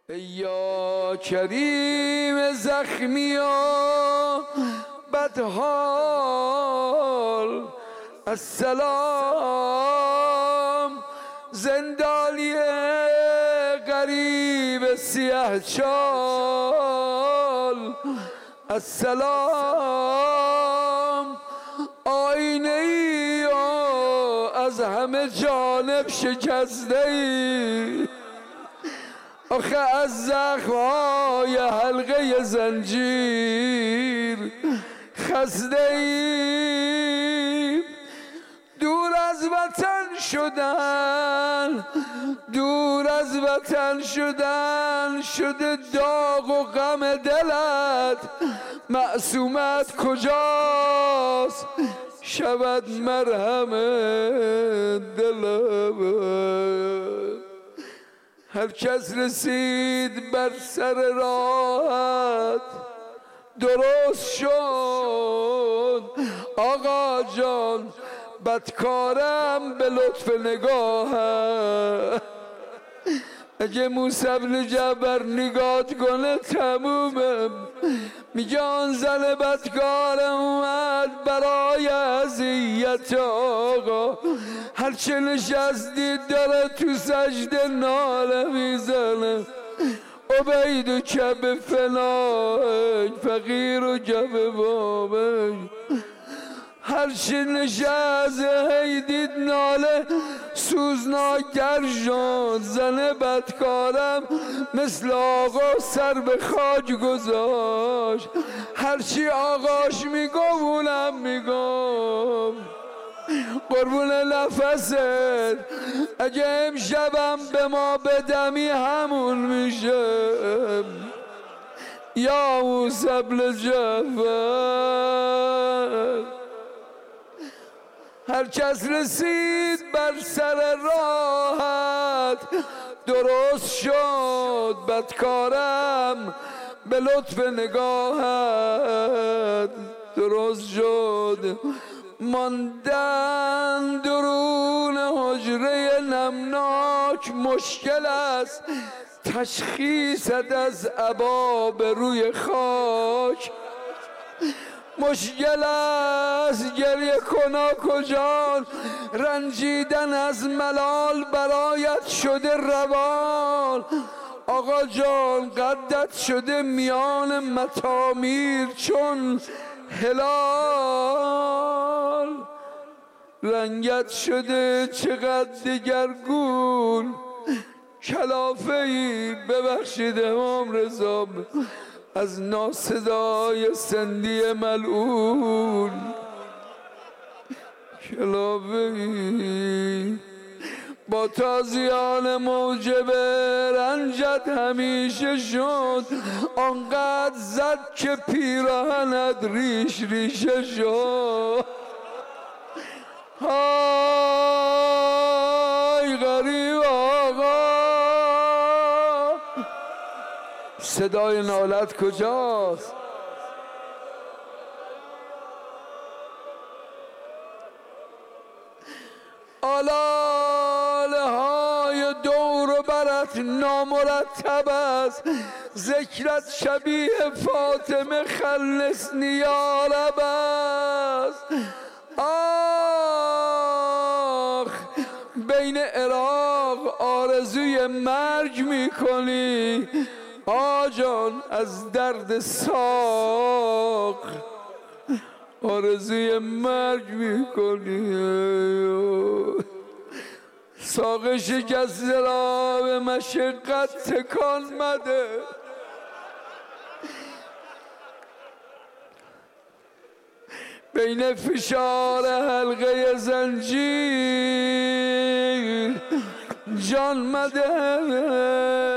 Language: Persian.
یا کریم زخمی و بدحال، السلام زندانی غریب سیاه چال، السلام آینه ای از همه جانب شکسته ای، آخه از زخم‌های حلقه زنجیر خسته ای. دور از وطن شدن، دور از وطن شدن شده داغ و غم دلت، معصومت کجاست شود مرهم دلت. هر کس رسید بر سر راحت درست شد، آقا جان بدکارم به لطف نگاهت. اگه موسی بن جعفر نگات کنه تمومه، میگه آن زن بدکارم اومد برای اذیت آقا، هرچه نشستی داره تو سجده ناله میزنه. عبید و کب فناک فقیر و کب بابک، هرچی نشسته هی دید ناله سوزناکتر شد. زن بدکارم مثل آقا سر به خاک گذاشت، هرچی آقاش میگفت اونم میگفت. قربون نفست اگه امشبم به ما بدمی همون میشه. یا موسی بن جعفر هر کس رسید بر سر راحت درست شد، بدکارم به لطف نگاهت درست شد. ماندن درون حجره نمناک مشکل است، تشخیصت از عبا به روی خاک مشکل است. گریه کنا کجان، رنجیدن از ملال برایت شده روان. آقا جان قدت شده میان مطامیر چون هلال، رنگت شده چقدر دگرگون کلافه ای. ببخشید امام رضا از ناصدای سندی ملعون، کلافه ای با تازیان موجب رنجت همیشه شد. آنقدر زد که پیراهنت ریش ریشه شد. های غریب آقا، صدای نالت کجاست؟ آلاله های دور و برت نامرتب است، ذکرت شبیه فاطمه خلصنی یا رب است. آخ بین عراق آرزوی مرگ میکنی آجان، از درد ساق آرزوی مرگ میکنی. ساق شکسته را به مشقت تکان مده، بین فشار حلقه زنجیر جان مده.